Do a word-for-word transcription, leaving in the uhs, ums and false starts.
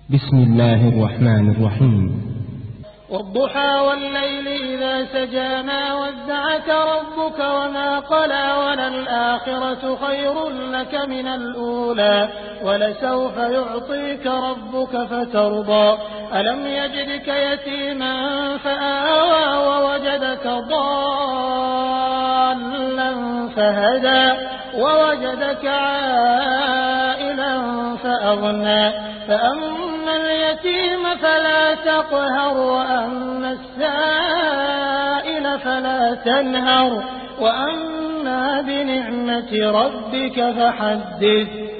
بسم الله الرحمن الرحيم. والضحى والليل إذا سجى ما ودعك ربك وما قلى وللآخرة خير لك من الأولى ولسوف يعطيك ربك فترضى ألم يجدك يتيما فآوى ووجدك ضالا فهدى ووجدك عائلا فأغنى فأما اليتيم فلا تقهر وأما السائل فلا تنهر وأما بنعمة ربك فحدث.